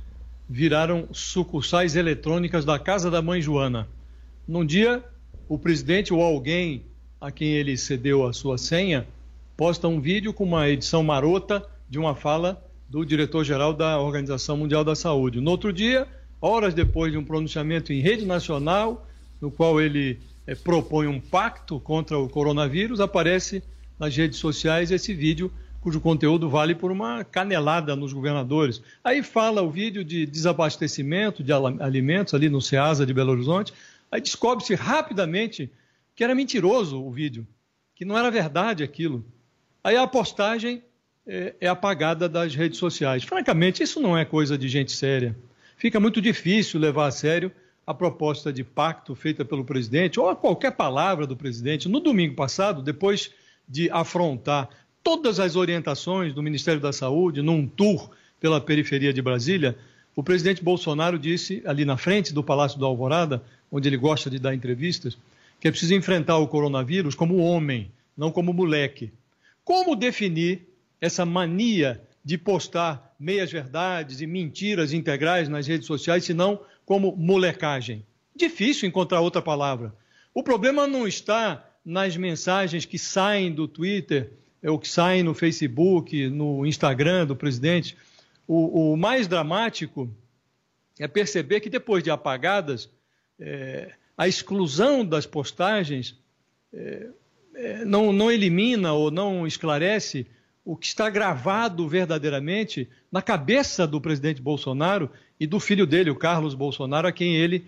viraram sucursais eletrônicas da casa da mãe Joana. Num dia, o presidente ou alguém a quem ele cedeu a sua senha posta um vídeo com uma edição marota de uma fala do diretor-geral da Organização Mundial da Saúde. No outro dia, horas depois de um pronunciamento em rede nacional, no qual ele é, propõe um pacto contra o coronavírus, aparece nas redes sociais esse vídeo cujo conteúdo vale por uma canelada nos governadores. Aí fala o vídeo de desabastecimento de alimentos ali no Ceasa de Belo Horizonte, aí descobre-se rapidamente que era mentiroso o vídeo, que não era verdade aquilo. Aí a postagem é, é apagada das redes sociais. Francamente, isso não é coisa de gente séria. Fica muito difícil levar a sério a proposta de pacto feita pelo presidente, ou a qualquer palavra do presidente. No domingo passado, depois de afrontar todas as orientações do Ministério da Saúde, num tour pela periferia de Brasília, o presidente Bolsonaro disse, ali na frente do Palácio do Alvorada, onde ele gosta de dar entrevistas, que é preciso enfrentar o coronavírus como homem, não como moleque. Como definir essa mania de postar meias-verdades e mentiras integrais nas redes sociais, senão como molecagem? Difícil encontrar outra palavra. O problema não está nas mensagens que saem do Twitter, ou que saem no Facebook, no Instagram do presidente. O, o mais dramático é perceber que depois de apagadas, é, a exclusão das postagens é, é, não, não elimina ou não esclarece o que está gravado verdadeiramente na cabeça do presidente Bolsonaro e do filho dele, o Carlos Bolsonaro, a quem ele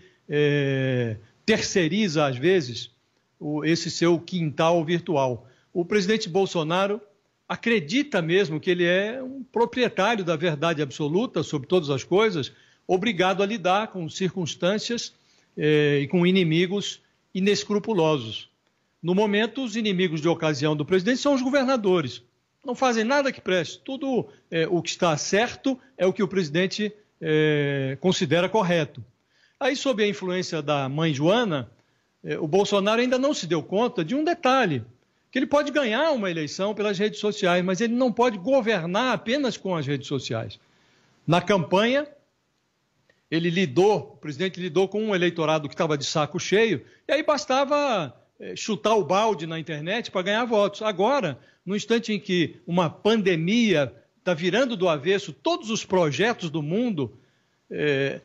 é, terceiriza, às vezes, o, esse seu quintal virtual. O presidente Bolsonaro acredita mesmo que ele é um proprietário da verdade absoluta sobre todas as coisas, obrigado a lidar com circunstâncias eh, e com inimigos inescrupulosos. No momento, os inimigos de ocasião do presidente são os governadores. Não fazem nada que preste. Tudo eh, o que está certo é o que o presidente eh, considera correto. Aí, sob a influência da mãe Joana, eh, o Bolsonaro ainda não se deu conta de um detalhe, que ele pode ganhar uma eleição pelas redes sociais, mas ele não pode governar apenas com as redes sociais. Na campanha, ele lidou, o presidente lidou com um eleitorado que estava de saco cheio, e aí bastava é, chutar o balde na internet para ganhar votos. Agora, no instante em que uma pandemia está virando do avesso todos os projetos do mundo, é,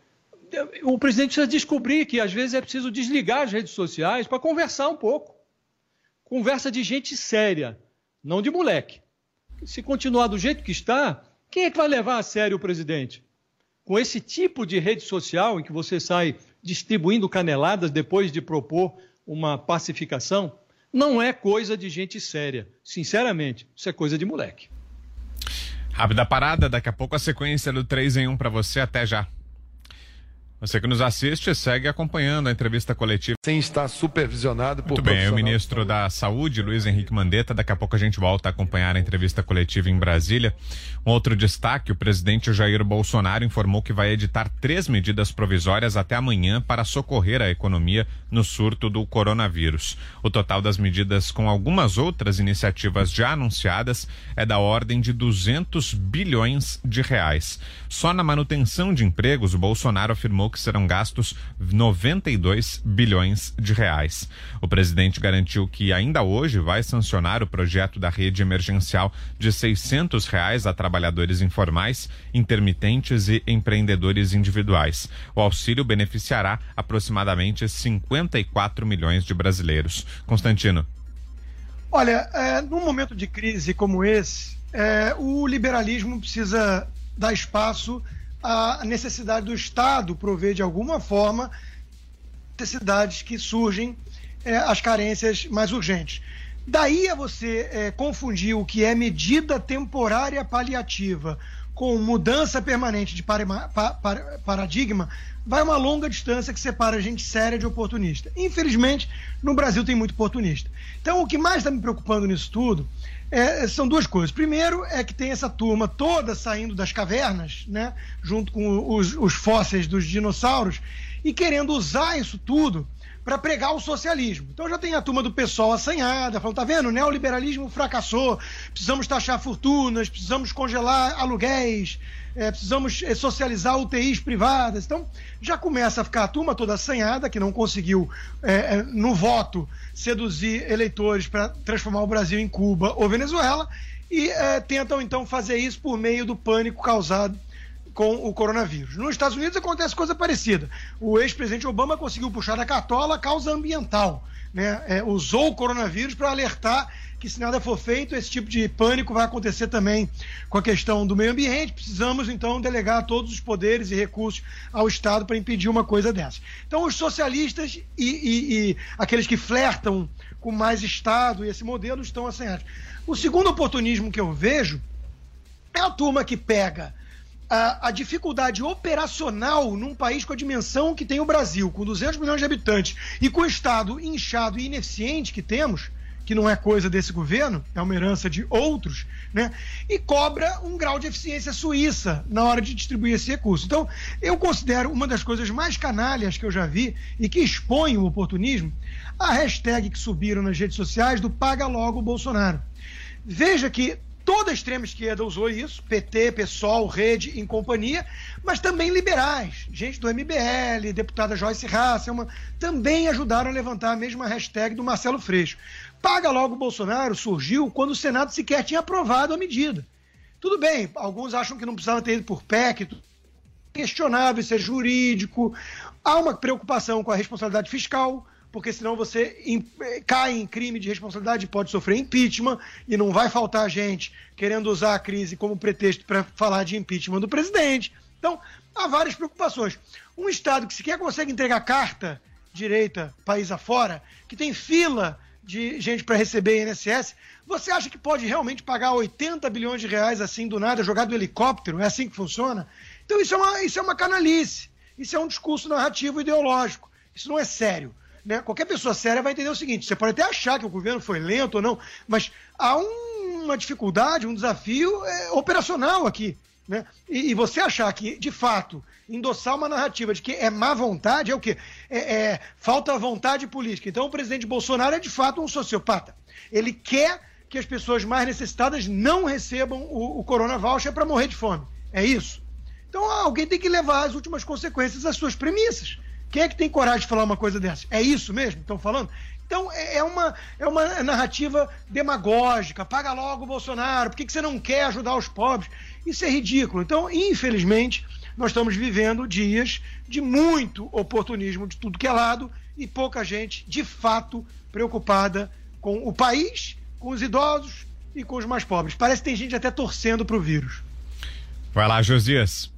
o presidente precisa descobrir que às vezes é preciso desligar as redes sociais para conversar um pouco. Conversa de gente séria, não de moleque. Se continuar do jeito que está, quem é que vai levar a sério o presidente? Com esse tipo de rede social em que você sai distribuindo caneladas depois de propor uma pacificação, não é coisa de gente séria. Sinceramente, isso é coisa de moleque. Rápida parada, daqui a pouco a sequência do três em um para você, até já. Você que nos assiste segue acompanhando a entrevista coletiva. Sem estar supervisionado por Muito bem, o ministro da Saúde, Luiz Henrique Mandetta. Daqui a pouco a gente volta a acompanhar a entrevista coletiva em Brasília. Um outro destaque, o presidente Jair Bolsonaro informou que vai editar três medidas provisórias até amanhã para socorrer a economia no surto do coronavírus. O total das medidas, com algumas outras iniciativas já anunciadas, é da ordem de duzentos bilhões de reais. Só na manutenção de empregos, o Bolsonaro afirmou que serão gastos noventa e dois bilhões de reais. O presidente garantiu que ainda hoje vai sancionar o projeto da rede emergencial de seiscentos reais a trabalhadores informais, intermitentes e empreendedores individuais. O auxílio beneficiará aproximadamente cinquenta e quatro milhões de brasileiros. Constantino. Olha, é, num momento de crise como esse, é, o liberalismo precisa dar espaço a necessidade do Estado prover de alguma forma necessidades que surgem, é, as carências mais urgentes. Daí a você é, confundir o que é medida temporária paliativa com mudança permanente de para, pa, para, paradigma, vai uma longa distância que separa a gente séria de oportunista. Infelizmente, no Brasil tem muito oportunista. Então, o que mais está me preocupando nisso tudo É, são duas coisas. Primeiro é que tem essa turma toda saindo das cavernas, né, junto com os, os fósseis dos dinossauros, e querendo usar isso tudo para pregar o socialismo. Então já tem a turma do PSOL assanhada, falando, tá vendo, o neoliberalismo fracassou, precisamos taxar fortunas, precisamos congelar aluguéis, é, precisamos é, socializar U T Is privadas. Então já começa a ficar a turma toda assanhada, que não conseguiu, é, no voto, seduzir eleitores para transformar o Brasil em Cuba ou Venezuela, e é, tentam então fazer isso por meio do pânico causado com o coronavírus. Nos Estados Unidos acontece coisa parecida. O ex-presidente Obama conseguiu puxar da cartola a causa ambiental, né? É, usou o coronavírus para alertar que, se nada for feito, esse tipo de pânico vai acontecer também com a questão do meio ambiente. Precisamos, então, delegar todos os poderes e recursos ao Estado para impedir uma coisa dessa. Então, os socialistas e, e, e aqueles que flertam com mais Estado e esse modelo estão assanhados. O segundo oportunismo que eu vejo é a turma que pega A, a dificuldade operacional num país com a dimensão que tem o Brasil, com duzentos milhões de habitantes, e com o Estado inchado e ineficiente que temos, que não é coisa desse governo, é uma herança de outros, né? E cobra um grau de eficiência suíça na hora de distribuir esse recurso. Então, eu considero uma das coisas mais canalhas que eu já vi e que expõe o oportunismo, a hashtag que subiram nas redes sociais do Paga Logo Bolsonaro. Veja que toda a extrema esquerda usou isso, P T, PSOL, Rede em companhia, mas também liberais, gente do M B L, deputada Joyce Hasselmann, também ajudaram a levantar a mesma hashtag do Marcelo Freixo. Paga Logo Bolsonaro surgiu quando o Senado sequer tinha aprovado a medida. Tudo bem, alguns acham que não precisava ter ido por P E C, questionável, isso é jurídico, há uma preocupação com a responsabilidade fiscal, porque senão você em, cai em crime de responsabilidade e pode sofrer impeachment, e não vai faltar gente querendo usar a crise como pretexto para falar de impeachment do presidente. Então, há várias preocupações. Um Estado que sequer consegue entregar carta direita país afora, que tem fila de gente para receber I N S S, você acha que pode realmente pagar oitenta bilhões de reais assim do nada, jogar do helicóptero? É assim que funciona? Então isso é uma, isso é uma canalice, isso é um discurso narrativo ideológico, isso não é sério. Né? Qualquer pessoa séria vai entender o seguinte, você pode até achar que o governo foi lento ou não, mas há um, uma dificuldade, um desafio é, operacional aqui. Né? E, e você achar que, de fato, endossar uma narrativa de que é má vontade, é o quê? É, é, falta vontade política. Então o presidente Bolsonaro é, de fato, um sociopata. Ele quer que as pessoas mais necessitadas não recebam o, o Corona Voucher para morrer de fome. É isso? Então alguém tem que levar as últimas consequências às suas premissas. Quem é que tem coragem de falar uma coisa dessa? É isso mesmo? Estão falando? Então é uma, é uma narrativa demagógica. Paga logo o Bolsonaro. Por que, que você não quer ajudar os pobres? Isso é ridículo. Então, infelizmente, nós estamos vivendo dias de muito oportunismo de tudo que é lado e pouca gente, de fato, preocupada com o país, com os idosos e com os mais pobres. Parece que tem gente até torcendo para o vírus. Vai lá, Josias.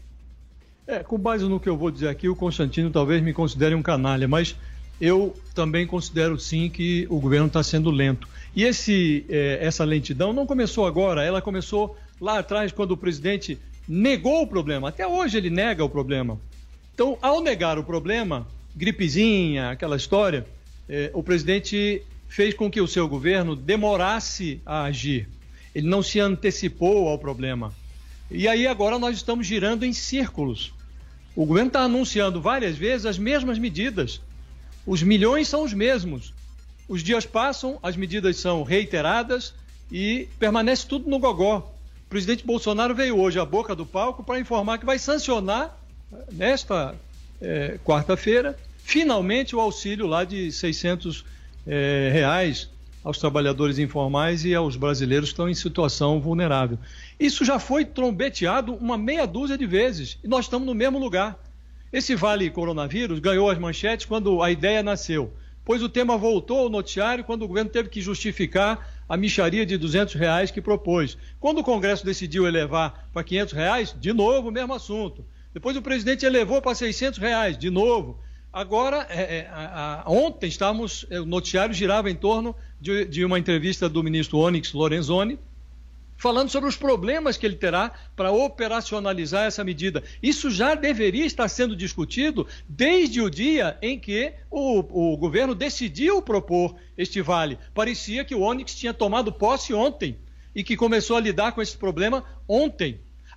É, com base no que eu vou dizer aqui, o Constantino talvez me considere um canalha, mas eu também considero sim que o governo está sendo lento. E esse, é, essa lentidão não começou agora, ela começou lá atrás, quando o presidente negou o problema. Até hoje ele nega o problema. Então, ao negar o problema, gripezinha, aquela história, é, o presidente fez com que o seu governo demorasse a agir. Ele não se antecipou ao problema. E aí agora nós estamos girando em círculos. O governo está anunciando várias vezes as mesmas medidas. Os milhões são os mesmos. Os dias passam, as medidas são reiteradas e permanece tudo no gogó. O presidente Bolsonaro veio hoje à boca do palco para informar que vai sancionar, nesta é, quarta-feira, finalmente o auxílio lá de seiscentos é, reais aos trabalhadores informais e aos brasileiros que estão em situação vulnerável. Isso já foi trombeteado uma meia dúzia de vezes e nós estamos no mesmo lugar. Esse Vale Coronavírus ganhou as manchetes quando a ideia nasceu, pois o tema voltou ao noticiário quando o governo teve que justificar a mixaria de duzentos reais que propôs. Quando o Congresso decidiu elevar para quinhentos reais, de novo o mesmo assunto. Depois o presidente elevou para seiscentos reais, de novo. Agora, é, é, a, a, ontem estávamos, o noticiário girava em torno de, de uma entrevista do ministro Onyx Lorenzoni, falando sobre os problemas que ele terá para operacionalizar essa medida. Isso já deveria estar sendo discutido desde o dia em que o, o governo decidiu propor este vale. Parecia que o Onyx tinha tomado posse ontem e que começou a lidar com esse problema ontem.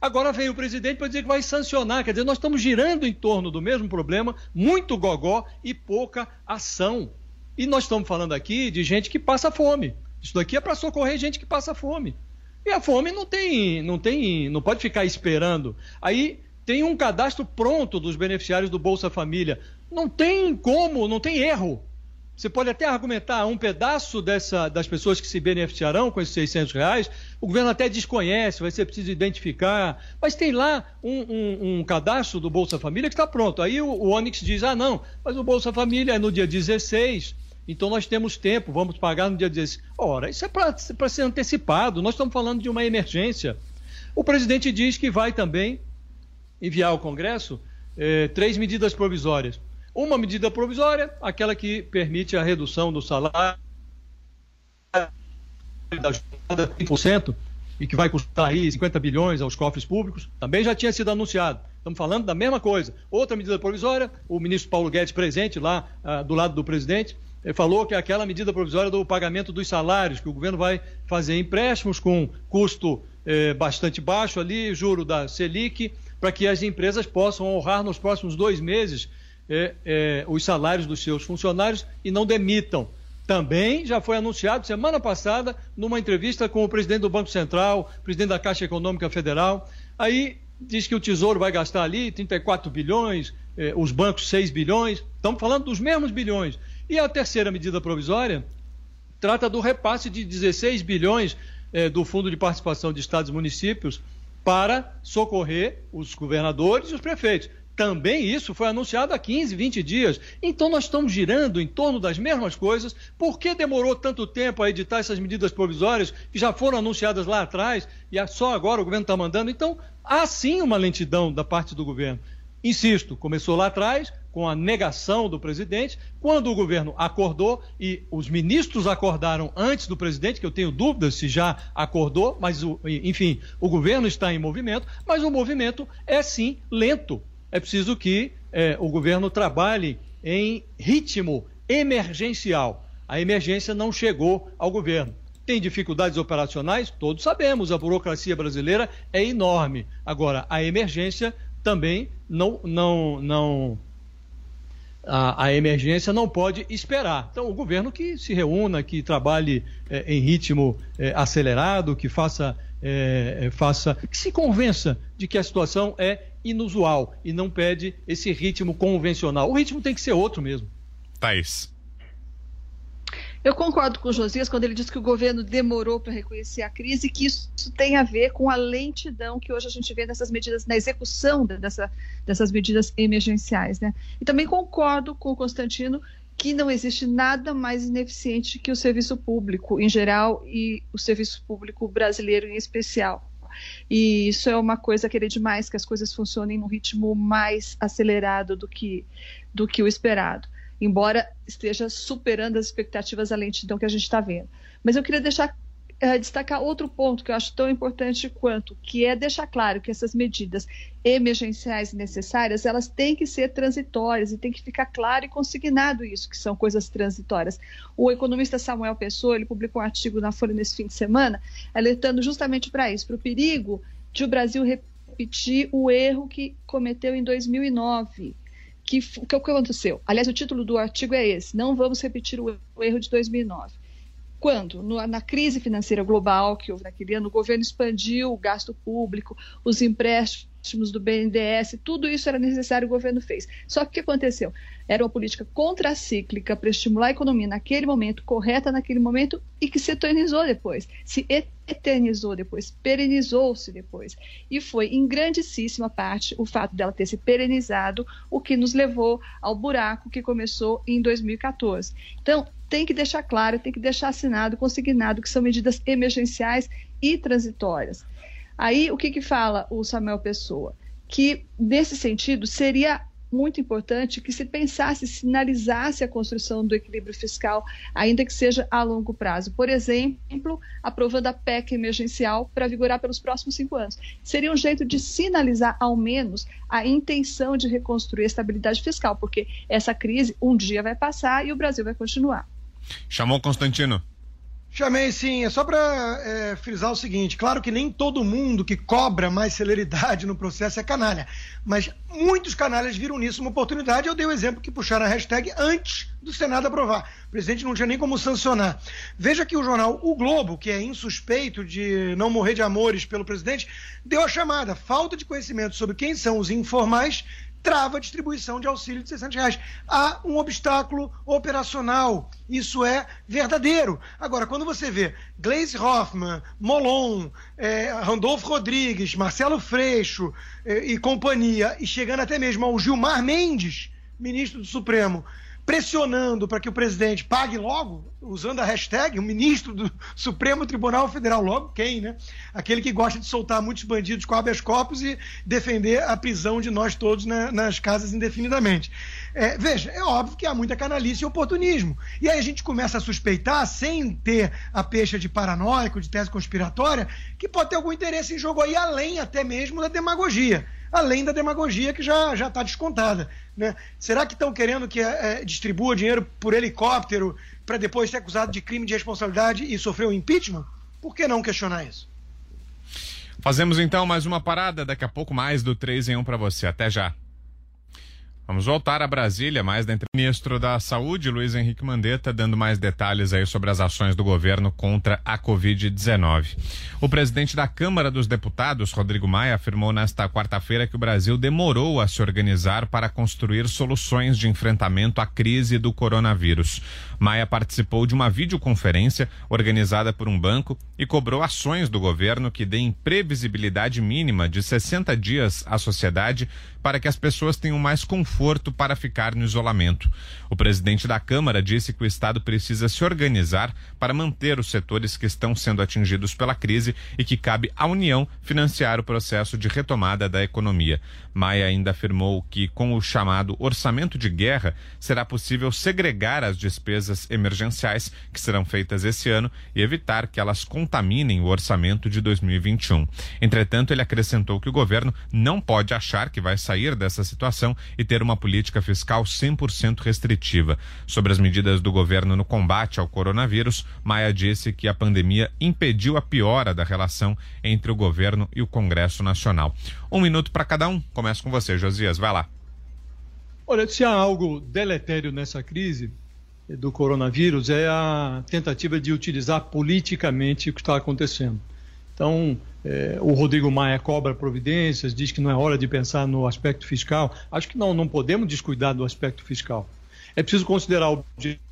Agora vem o presidente para dizer que vai sancionar. Quer dizer, nós estamos girando em torno do mesmo problema, muito gogó e pouca ação. E nós estamos falando aqui de gente que passa fome. Isso daqui é para socorrer gente que passa fome. E a fome não tem, não tem, não pode ficar esperando. Aí tem um cadastro pronto dos beneficiários do Bolsa Família. Não tem como, não tem erro. Você pode até argumentar um pedaço dessa, das pessoas que se beneficiarão com esses seiscentos reais, o governo até desconhece, vai ser preciso identificar, mas tem lá um, um, um cadastro do Bolsa Família que está pronto. Aí o, o Onyx diz, ah não, mas o Bolsa Família é no dia dezesseis, então nós temos tempo, vamos pagar no dia dezesseis. Ora, isso é para ser antecipado, nós estamos falando de uma emergência. O presidente diz que vai também enviar ao Congresso eh, três medidas provisórias. Uma medida provisória, aquela que permite a redução do salário da jornada cem por cento e que vai custar aí cinquenta bilhões aos cofres públicos, também já tinha sido anunciado. Estamos falando da mesma coisa. Outra medida provisória, o ministro Paulo Guedes, presente lá ah, do lado do presidente, ele falou que é aquela medida provisória do pagamento dos salários, que o governo vai fazer empréstimos com custo eh, bastante baixo ali, juro da Selic, para que as empresas possam honrar nos próximos dois meses É, é, os salários dos seus funcionários e não demitam. Também já foi anunciado semana passada numa entrevista com o presidente do Banco Central, presidente da Caixa Econômica Federal. Aí diz que o Tesouro vai gastar ali trinta e quatro bilhões, eh, os bancos seis bilhões. Estamos falando dos mesmos bilhões. E a terceira medida provisória trata do repasse de dezesseis bilhões eh, do Fundo de Participação de Estados e Municípios para socorrer os governadores e os prefeitos. Também isso foi anunciado há quinze, vinte dias. Então nós estamos girando em torno das mesmas coisas. Por que demorou tanto tempo a editar essas medidas provisórias que já foram anunciadas lá atrás e só agora o governo está mandando? Então há sim uma lentidão da parte do governo. Insisto, começou lá atrás com a negação do presidente. Quando o governo acordou e os ministros acordaram antes do presidente, que eu tenho dúvidas se já acordou, mas o, enfim, o governo está em movimento, mas o movimento é sim lento. É preciso que eh, o governo trabalhe em ritmo emergencial. A emergência não chegou ao governo. Tem dificuldades operacionais? Todos sabemos, a burocracia brasileira é enorme. Agora, a emergência também não... não, não a, a emergência não pode esperar. Então, o governo que se reúna, que trabalhe eh, em ritmo eh, acelerado, que faça, eh, faça... que se convença de que a situação é inusual e não pede esse ritmo convencional. O ritmo tem que ser outro mesmo. Thaís. Eu concordo com o Josias quando ele diz que o governo demorou para reconhecer a crise e que isso tem a ver com a lentidão que hoje a gente vê nessas medidas, na execução dessa, dessas medidas emergenciais, né? E também concordo com o Constantino que não existe nada mais ineficiente que o serviço público em geral e o serviço público brasileiro em especial. E isso é uma coisa a querer demais, que as coisas funcionem num ritmo mais acelerado do que, do que o esperado, embora esteja superando as expectativas a lentidão que a gente está vendo. Mas eu queria deixar, uh, destacar outro ponto que eu acho tão importante quanto, que é deixar claro que essas medidas emergenciais e necessárias, elas têm que ser transitórias e tem que ficar claro e consignado isso, que são coisas transitórias. O economista Samuel Pessoa, ele publicou um artigo na Folha nesse fim de semana, alertando justamente para isso, para o perigo de o Brasil repetir o erro que cometeu em dois mil e nove. Que, que, que aconteceu? Aliás, o título do artigo é esse, não vamos repetir o, o erro de dois mil e nove. Quando? No, na crise financeira global que houve naquele ano, o governo expandiu o gasto público, os empréstimos do B N D E S, tudo isso era necessário, o governo fez. Só que o que aconteceu? Era uma política contracíclica para estimular a economia naquele momento, correta naquele momento, e que se eternizou depois, se eternizou depois, perenizou-se depois. E foi, em grandíssima parte, o fato dela ter se perenizado, o que nos levou ao buraco que começou em dois mil e quatorze. Então, tem que deixar claro, tem que deixar assinado, consignado, que são medidas emergenciais e transitórias. Aí, o que, que fala o Samuel Pessoa? Que, nesse sentido, seria muito importante que se pensasse, sinalizasse a construção do equilíbrio fiscal, ainda que seja a longo prazo. Por exemplo, aprovando a P E C emergencial para vigorar pelos próximos cinco anos. Seria um jeito de sinalizar, ao menos, a intenção de reconstruir a estabilidade fiscal, porque essa crise um dia vai passar e o Brasil vai continuar. Chamou Constantino. Chamei sim, é só para é, frisar o seguinte, claro que nem todo mundo que cobra mais celeridade no processo é canalha, mas muitos canalhas viram nisso uma oportunidade. Eu dei o exemplo que puxaram a hashtag antes do Senado aprovar. O presidente não tinha nem como sancionar. Veja que o jornal O Globo, que é insuspeito de não morrer de amores pelo presidente, deu a chamada: falta de conhecimento sobre quem são os informais trava a distribuição de auxílio de seiscentos reais. Há um obstáculo operacional. Isso é verdadeiro. Agora, quando você vê Gleisi Hoffmann, Molon, eh, Randolfo Rodrigues, Marcelo Freixo eh, e companhia, e chegando até mesmo ao Gilmar Mendes, ministro do Supremo, pressionando para que o presidente pague logo, usando a hashtag, o ministro do Supremo Tribunal Federal, logo quem, né? Aquele que gosta de soltar muitos bandidos com habeas corpus e defender a prisão de nós todos na, nas casas indefinidamente. É, veja, é óbvio que há muita canalice e oportunismo. E aí a gente começa a suspeitar, sem ter a pecha de paranoico, de tese conspiratória, que pode ter algum interesse em jogo aí, além até mesmo da demagogia. Além da demagogia que já já está descontada, né? Será que estão querendo que é, distribua dinheiro por helicóptero para depois ser acusado de crime de responsabilidade e sofrer um impeachment? Por que não questionar isso? Fazemos então mais uma parada, daqui a pouco mais do três em um para você. Até já. Vamos voltar a Brasília, mais da entrevista. Ministro da Saúde, Luiz Henrique Mandetta, dando mais detalhes aí sobre as ações do governo contra a covid dezenove. O presidente da Câmara dos Deputados, Rodrigo Maia, afirmou nesta quarta-feira que o Brasil demorou a se organizar para construir soluções de enfrentamento à crise do coronavírus. Maia participou de uma videoconferência organizada por um banco e cobrou ações do governo que deem previsibilidade mínima de sessenta dias à sociedade para que as pessoas tenham mais conforto para ficar no isolamento. O presidente da Câmara disse que o Estado precisa se organizar para manter os setores que estão sendo atingidos pela crise e que cabe à União financiar o processo de retomada da economia. Maia ainda afirmou que, com o chamado orçamento de guerra, será possível segregar as despesas emergenciais que serão feitas esse ano e evitar que elas contaminem o orçamento de dois mil e vinte e um. Entretanto, ele acrescentou que o governo não pode achar que vai sair dessa situação e ter uma política fiscal cem por cento restritiva. Sobre as medidas do governo no combate ao coronavírus, Maia disse que a pandemia impediu a piora da relação entre o governo e o Congresso Nacional. Um minuto para cada um. Começa com você, Josias. Vai lá. Olha, se há algo deletério nessa crise do coronavírus é a tentativa de utilizar politicamente o que está acontecendo. Então, eh, o Rodrigo Maia cobra providências, diz que não é hora de pensar no aspecto fiscal. Acho que não, não podemos descuidar do aspecto fiscal. É preciso considerar o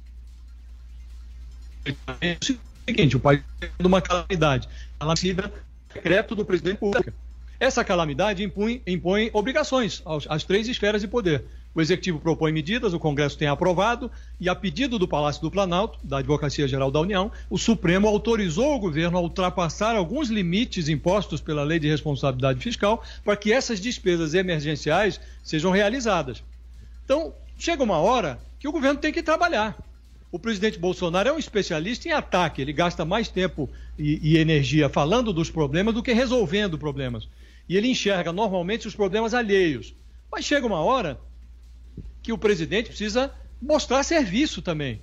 seguinte: o país tem uma calamidade, a calamidade decreto do presidente da República. Essa calamidade impõe, impõe obrigações aos, às três esferas de poder. O Executivo propõe medidas, o Congresso tem aprovado e, a pedido do Palácio do Planalto, da Advocacia Geral da União, o Supremo autorizou o governo a ultrapassar alguns limites impostos pela Lei de Responsabilidade Fiscal para que essas despesas emergenciais sejam realizadas. Então, chega uma hora que o governo tem que trabalhar. O presidente Bolsonaro é um especialista em ataque, ele gasta mais tempo e, e energia falando dos problemas do que resolvendo problemas. E ele enxerga normalmente os problemas alheios. Mas chega uma hora que o presidente precisa mostrar serviço também.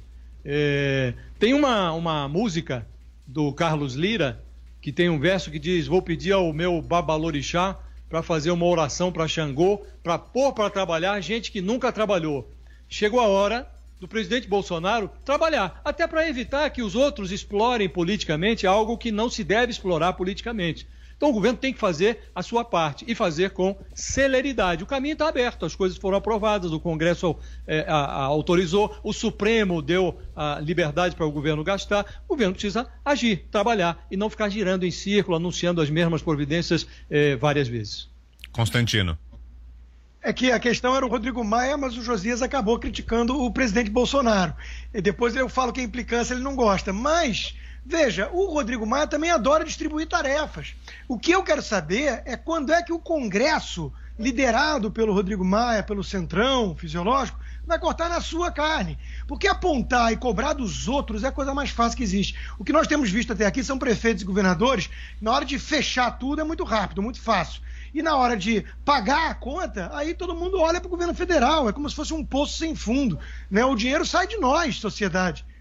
É, tem uma, uma música do Carlos Lira que tem um verso que diz: vou pedir ao meu babalorixá para fazer uma oração para Xangô, para pôr para trabalhar gente que nunca trabalhou. Chegou a hora do presidente Bolsonaro trabalhar, até para evitar que os outros explorem politicamente algo que não se deve explorar politicamente. Então o governo tem que fazer a sua parte e fazer com celeridade. O caminho está aberto, as coisas foram aprovadas, o Congresso é, a, a, autorizou, o Supremo deu a liberdade para o governo gastar. O governo precisa agir, trabalhar e não ficar girando em círculo, anunciando as mesmas providências é, várias vezes. Constantino. É que a questão era o Rodrigo Maia, mas o Josias acabou criticando o presidente Bolsonaro. E depois eu falo que a implicância ele não gosta. Mas, veja, o Rodrigo Maia também adora distribuir tarefas. O que eu quero saber é quando é que o Congresso, liderado pelo Rodrigo Maia, pelo Centrão Fisiológico, vai cortar na sua carne. Porque apontar e cobrar dos outros é a coisa mais fácil que existe. O que nós temos visto até aqui são prefeitos e governadores, na hora de fechar tudo é muito rápido, muito fácil. E na hora de pagar a conta, aí todo mundo olha para o governo federal, é como se fosse um poço sem fundo, né? O dinheiro sai de nós, sociedade.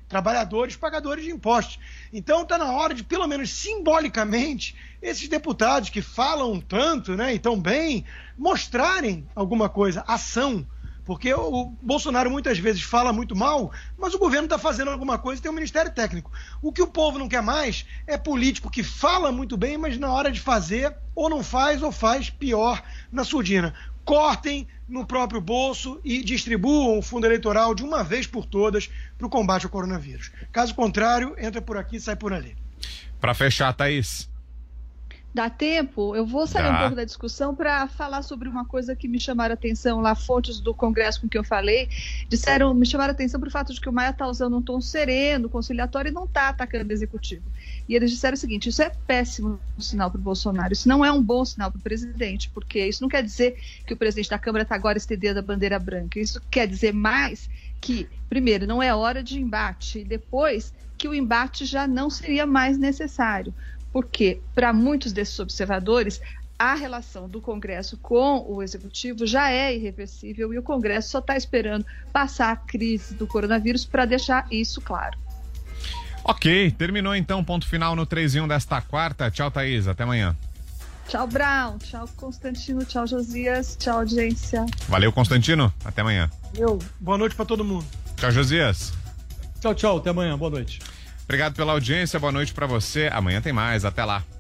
trabalhadores, pagadores de impostos. Então está na hora de, pelo menos simbolicamente, esses deputados que falam tanto, né, e tão bem, mostrarem alguma coisa, ação. Porque o Bolsonaro muitas vezes fala muito mal, mas o governo está fazendo alguma coisa e tem um Ministério Técnico. O que o povo não quer mais é político que fala muito bem, mas na hora de fazer, ou não faz, ou faz pior na surdina. Cortem no próprio bolso e distribuam o fundo eleitoral de uma vez por todas para o combate ao coronavírus. Caso contrário, entra por aqui e sai por ali. Para fechar, Thaís. Dá tempo? Eu vou sair Dá. um pouco da discussão para falar sobre uma coisa que me chamaram a atenção lá, fontes do Congresso com que eu falei, disseram, me chamaram a atenção por fato de que o Maia está usando um tom sereno, conciliatório, e não está atacando o Executivo. E eles disseram o seguinte: isso é péssimo sinal para o Bolsonaro, isso não é um bom sinal para o presidente, porque isso não quer dizer que o presidente da Câmara está agora estendendo a bandeira branca, isso quer dizer mais que, primeiro, não é hora de embate, e depois que o embate já não seria mais necessário. Porque, para muitos desses observadores, a relação do Congresso com o Executivo já é irreversível e o Congresso só está esperando passar a crise do coronavírus para deixar isso claro. Ok, terminou então, ponto final no três em um desta quarta. Tchau, Thaís, até amanhã. Tchau, Brown, tchau, Constantino, tchau, Josias, tchau, audiência. Valeu, Constantino, até amanhã. Eu, boa noite para todo mundo. Tchau, Josias. Tchau, tchau, até amanhã, boa noite. Obrigado pela audiência, boa noite pra você. Amanhã tem mais, até lá.